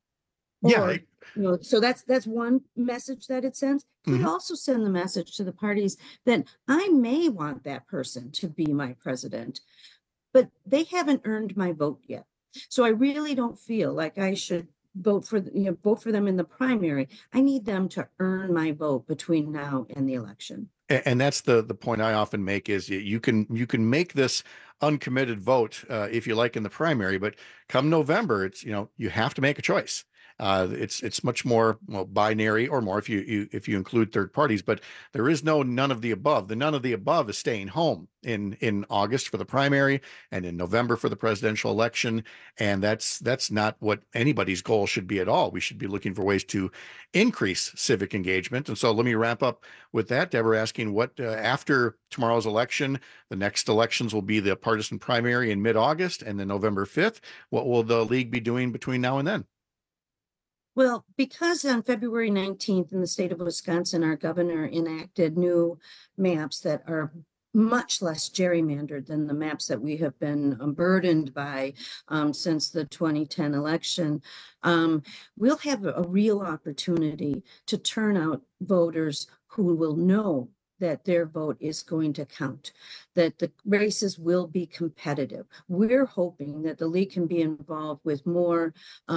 So that's one message that it sends. Could also send the message to the parties that I may want that person to be my president, but they haven't earned my vote yet. So I really don't feel like I should vote for them in the primary. I need them to earn my vote between now and the election. And that's the point I often make is you can make this uncommitted vote if you like in the primary, but come November, it's you have to make a choice. It's much more binary or more if you include third parties, but there is none of the above. The none of the above is staying home in August for the primary and in November for the presidential election. And that's not what anybody's goal should be at all. We should be looking for ways to increase civic engagement. And so let me wrap up with that. Deborah asking what after tomorrow's election, the next elections will be the partisan primary in mid-August and then November 5th. What will the League be doing between now and then? Well, because on February 19th in the state of Wisconsin, our governor enacted new maps that are much less gerrymandered than the maps that we have been burdened by since the 2010 election, we'll have a real opportunity to turn out voters who will know that their vote is going to count, that the races will be competitive. We're hoping that the League can be involved with more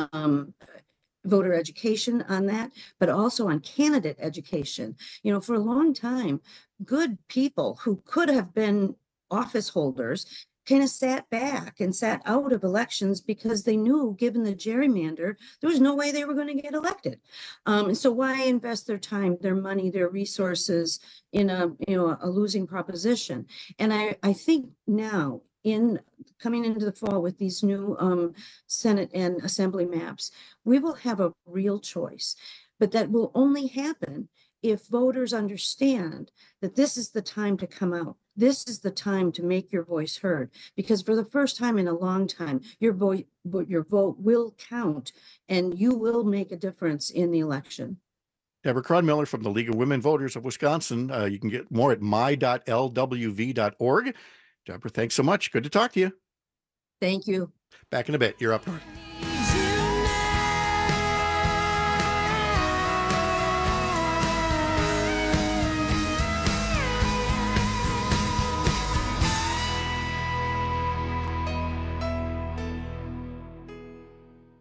voter education on that, but also on candidate education. For a long time, good people who could have been office holders kind of sat back and sat out of elections because they knew, given the gerrymander, there was no way they were going to get elected. And so why invest their time, their money, their resources in a losing proposition? And I think now, coming into the fall with these new Senate and Assembly maps, we will have a real choice, but that will only happen if voters understand that this is the time to come out. This is the time to make your voice heard, because for the first time in a long time, your vote will count and you will make a difference in the election. Deborah Cronmiller from the League of Women Voters of Wisconsin. You can get more at my.lwv.org. Deborah, thanks so much. Good to talk to you. Thank you. Back in a bit. You're up north.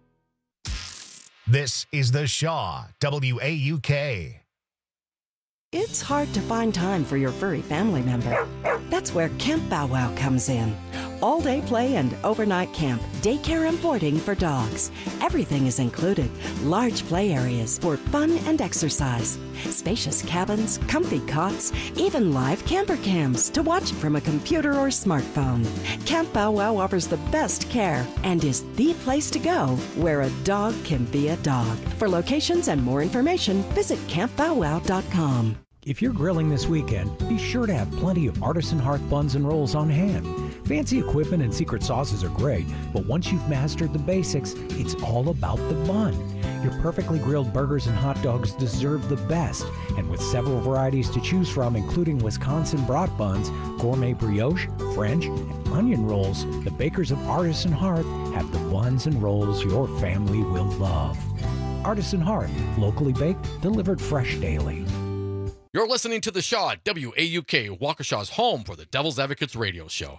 This is the Shaw WAUK. It's hard to find time for your furry family member. That's where Camp Bow Wow comes in. All-day play and overnight camp, daycare and boarding for dogs. Everything is included. Large play areas for fun and exercise. Spacious cabins, comfy cots, even live camper cams to watch from a computer or smartphone. Camp Bow Wow offers the best care and is the place to go where a dog can be a dog. For locations and more information, visit campbowwow.com. If you're grilling this weekend, be sure to have plenty of Artisan Hearth buns and rolls on hand. Fancy equipment and secret sauces are great, but once you've mastered the basics, it's all about the bun. Your perfectly grilled burgers and hot dogs deserve the best, and with several varieties to choose from, including Wisconsin brat buns, gourmet brioche, French, and onion rolls, the bakers of Artisan Hearth have the buns and rolls your family will love. Artisan Hearth, locally baked, delivered fresh daily. You're listening to The Shaw at WAUK, Waukesha's home for the Devil's Advocates radio show.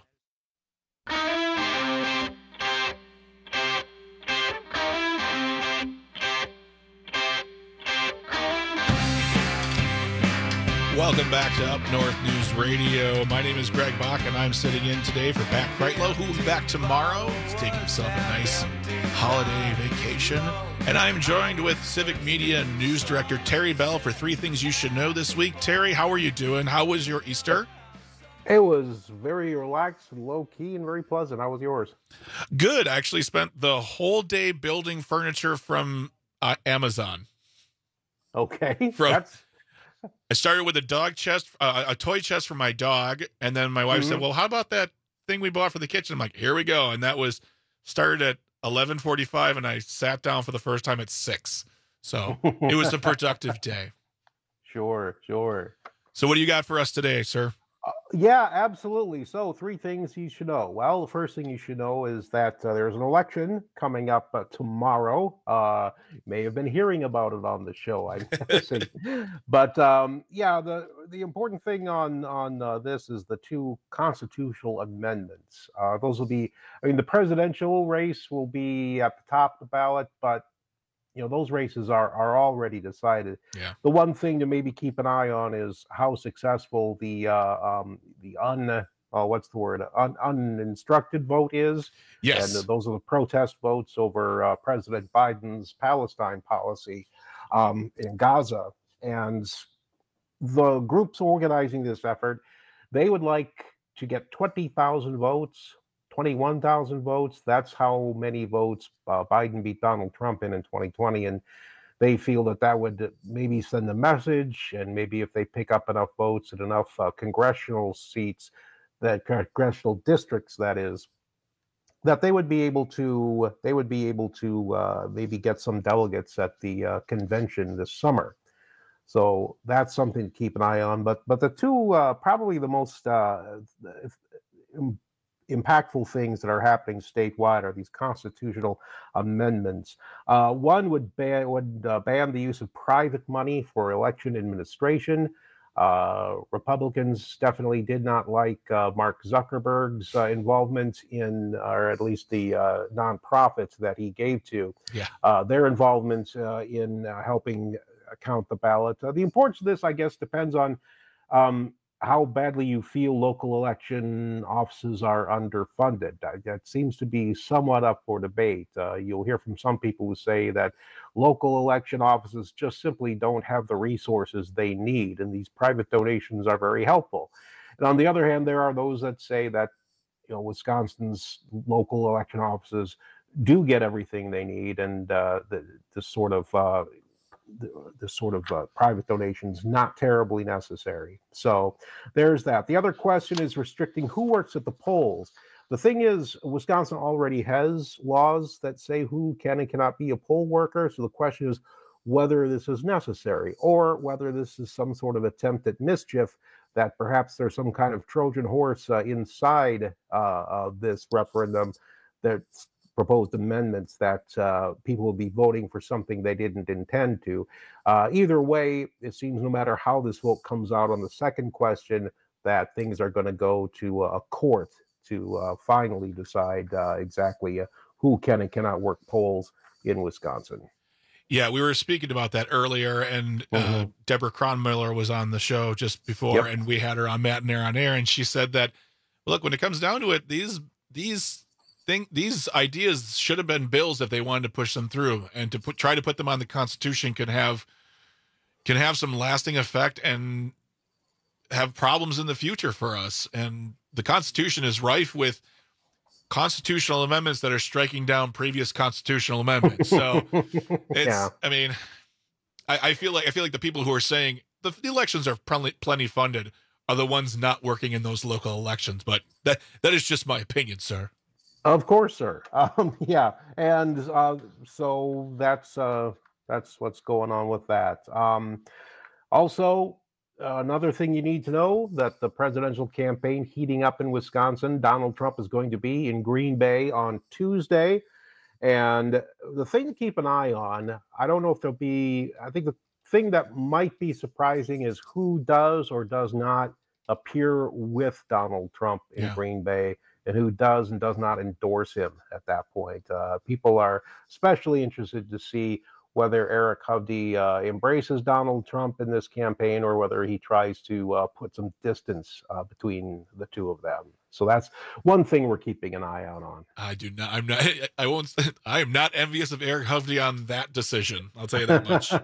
Welcome back to Up North News Radio. My name is Greg Bach, and I'm sitting in today for Pat Kreitlow, who will be back tomorrow. He's taking himself a nice holiday vacation. And I'm joined with Civic Media News Director Terry Bell for 3 Things You Should Know this week. Terry, how are you doing? How was your Easter? It was very relaxed and low-key and very pleasant. How was yours? Good. I actually spent the whole day building furniture from Amazon. Okay. I started with a dog chest, a toy chest for my dog, and then my wife said, well, how about that thing we bought for the kitchen? I'm like, here we go. And that was started at 11:45, and I sat down for the first time at 6. So it was a productive day. Sure. So what do you got for us today, sir? Yeah, absolutely. So 3 things you should know. Well, the first thing you should know is that there's an election coming up tomorrow. You may have been hearing about it on the show, I'm guessing. But yeah, the important thing on this is the 2 constitutional amendments. Those will be, the presidential race will be at the top of the ballot, but those races are already decided. Yeah. The one thing to maybe keep an eye on is how successful the uninstructed vote is. Yes. And those are the protest votes over President Biden's Palestine policy in Gaza. And the groups organizing this effort, they would like to get 20,000 votes. 21,000 votes. That's how many votes Biden beat Donald Trump in 2020. And they feel that would maybe send a message. And maybe if they pick up enough votes and enough congressional seats, that congressional districts, that is, that they would be able to maybe get some delegates at the convention this summer. So that's something to keep an eye on. But the 2 probably the most impactful things that are happening statewide are these constitutional amendments. One would ban the use of private money for election administration. Republicans definitely did not like Mark Zuckerberg's involvement in, or at least the nonprofits that he gave to. Yeah. Their involvement in helping count the ballot. The importance of this, I guess, depends on how badly you feel local election offices are underfunded. That seems to be somewhat up for debate. You'll hear from some people who say that local election offices just simply don't have the resources they need, and these private donations are very helpful. And on the other hand, there are those that say that Wisconsin's local election offices do get everything they need, and this sort of private donations not terribly necessary. So there's that. The other question is restricting who works at the polls. The thing is, Wisconsin already has laws that say who can and cannot be a poll worker. So the question is whether this is necessary or whether this is some sort of attempt at mischief, that perhaps there's some kind of Trojan horse inside this referendum, that's proposed amendments that people will be voting for something they didn't intend to. Either way, it seems no matter how this vote comes out on the second question, that things are going to go to a court to finally decide exactly who can and cannot work polls in Wisconsin. Yeah, we were speaking about that earlier, and Deborah Cronmiller was on the show just before, and we had her on Matt and Air on Air, and she said that, look, when it comes down to it, these ideas should have been bills if they wanted to push them through, and to try to put them on the Constitution can have some lasting effect and have problems in the future for us. And the Constitution is rife with constitutional amendments that are striking down previous constitutional amendments. So it's, I mean, I feel like the people who are saying the elections are plenty funded are the ones not working in those local elections. But that is just my opinion, sir. Of course, sir. Yeah. And so that's what's going on with that. Also, another thing you need to know, that the presidential campaign heating up in Wisconsin. Donald Trump is going to be in Green Bay on Tuesday. And the thing to keep an eye on, I don't know if there'll be, I think the thing that might be surprising is who does or does not appear with Donald Trump in Green Bay, and who does and does not endorse him at that point. People are especially interested to see whether Eric Hovde embraces Donald Trump in this campaign, or whether he tries to put some distance between the two of them. So that's one thing we're keeping an eye out on. I am not envious of Eric Hovde on that decision. I'll tell you that much.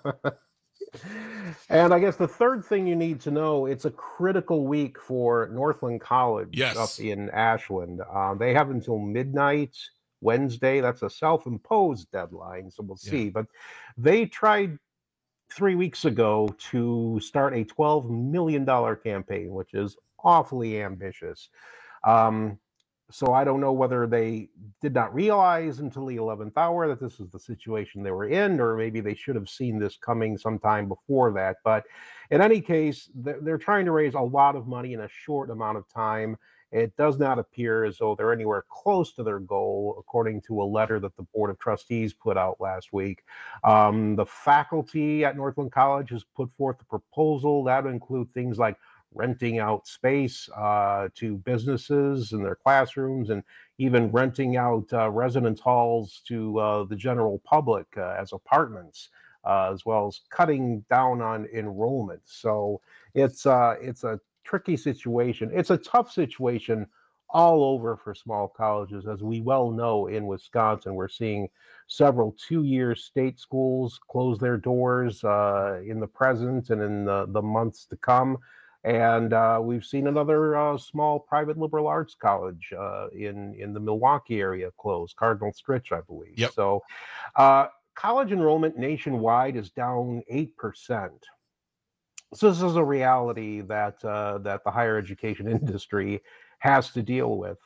And I guess the third thing you need to know, it's a critical week for Northland College up in Ashland. They have until midnight Wednesday. That's a self-imposed deadline, so we'll see. But they tried 3 weeks ago to start a $12 million campaign, which is awfully ambitious. So I don't know whether they did not realize until the 11th hour that this is the situation they were in, or maybe they should have seen this coming sometime before that. But in any case, they're trying to raise a lot of money in a short amount of time. It does not appear as though they're anywhere close to their goal, according to a letter that the Board of Trustees put out last week. The faculty at Northland College has put forth a proposal that would include things like renting out space to businesses in their classrooms, and even renting out residence halls to the general public as apartments, as well as cutting down on enrollment. So it's a tricky situation. It's a tough situation all over for small colleges. As we well know, in Wisconsin, we're seeing several two-year state schools close their doors in the present and in the months to come. And we've seen another small private liberal arts college in the Milwaukee area close, Cardinal Stritch, I believe. So college enrollment nationwide is down 8%. So this is a reality that the higher education industry has to deal with.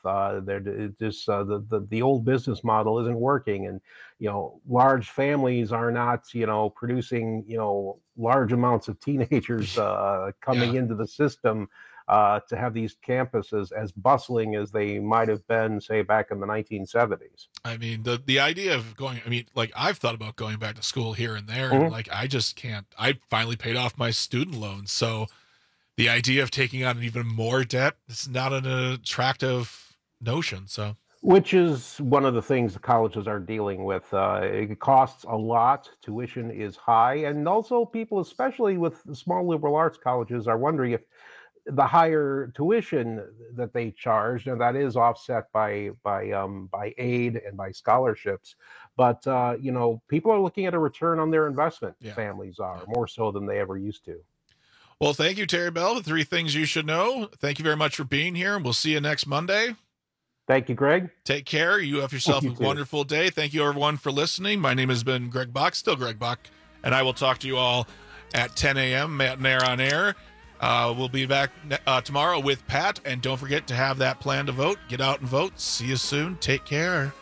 The old business model isn't working, and large families are not producing large amounts of teenagers coming into the system to have these campuses as bustling as they might have been, say, back in the 1970s. I mean, the idea of going, I've thought about going back to school here and there, and I just can't. I finally paid off my student loans, so the idea of taking on even more debt is not an attractive notion. So, which is one of the things the colleges are dealing with. It costs a lot. Tuition is high, and also people, especially with small liberal arts colleges, are wondering if the higher tuition that they charge, and that is offset by aid and by scholarships, but people are looking at a return on their investment. Families are more so than they ever used to. Well, thank you, Terry Bell. The 3 things you should know. Thank you very much for being here, and we'll see you next Monday. Thank you, Greg. Take care. You have yourself a wonderful day. Thank you, everyone, for listening. My name has been Greg Bach, still Greg Bach, and I will talk to you all at 10 a.m. Matt and Air on Air. We'll be back tomorrow with Pat, and don't forget to have that plan to vote. Get out and vote. See you soon. Take care.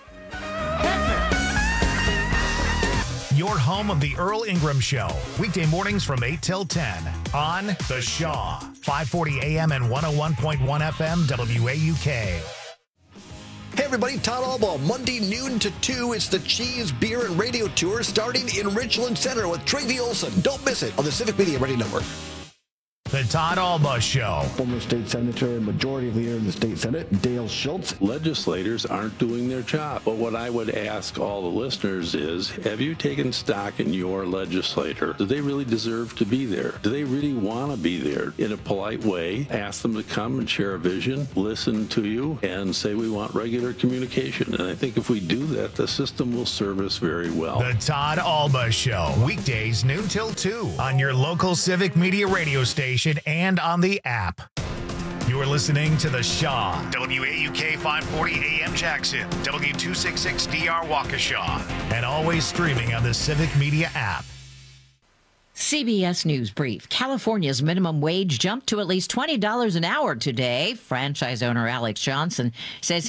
Your home of the Earl Ingram Show, weekday mornings from 8 till 10 on The Shaw, 540 AM and 101.1 FM WAUK. Hey everybody, Todd Albaugh, Monday noon to 2. It's the Cheese, Beer, and Radio Tour starting in Richland Center with Travie Olson. Don't miss it on the Civic Media Radio Network. The Todd Alba Show. Former state senator and majority leader in the state Senate, Dale Schultz. Legislators aren't doing their job. But what I would ask all the listeners is, have you taken stock in your legislator? Do they really deserve to be there? Do they really want to be there? In a polite way, ask them to come and share a vision, listen to you, and say we want regular communication. And I think if we do that, the system will serve us very well. The Todd Alba Show. Weekdays noon till 2 on your local Civic Media radio station and on the app. You're listening to The Shaw. WAUK 540 AM Jackson. W266DR Waukesha. And always streaming on the Civic Media app. CBS News Brief. California's minimum wage jumped to at least $20 an hour today. Franchise owner Alex Johnson says